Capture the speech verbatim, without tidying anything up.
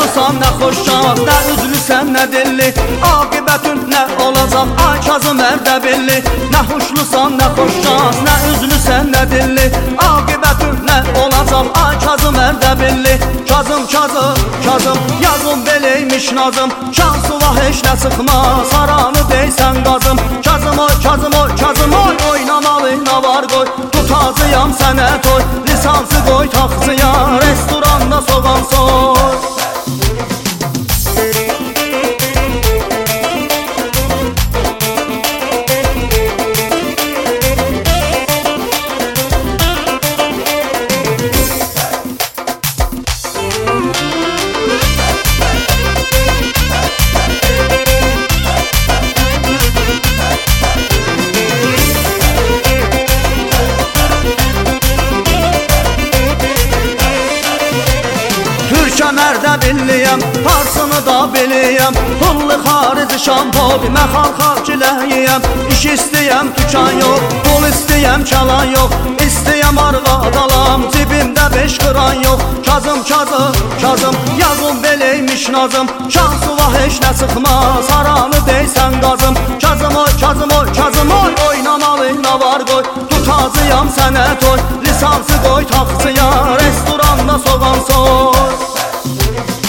hoşlusan, nə xoşcan, nə üzlüsən, nə dilli, aqibətün nə olacaq, ay Kazım Ərdəbilli. Nə hoşlusan, nə xoşcan, nə üzlüsən, nə dilli, aqibətün nə olacaq, ay Kazım Ərdəbilli. Kazım, Kazım, Kazım, yazım beləymiş nazım, şansıva heç nə çıxmaz, haranı deysən qazım. Kazım oy, Kazım oy, Kazım oy, oynamalı nə var qoy, tutacıyam sənə toy, lisansı qoy taxtıya, restoranda soğan soy. Türkəm Ərdəbilliyəm, Farsını da biliyəm, pullu xarici şampobi, məxal xalqiləyiyəm. İş istəyəm, tükan yox, pul istəyəm, kalan yox, istəyəm arvad alam, cibimdə beş qıran yox. Kazım, Kazım, Kazım, yazım beləymiş nazım, şansıva heç nə çıxmaz, haranı deysən qazım. Kazım oy, Kazım oy, Kazım oy, oynamalı nə var qoy, tutacıyam sənə toy, lisansı qoy taxtıya, restoranda soğan soy.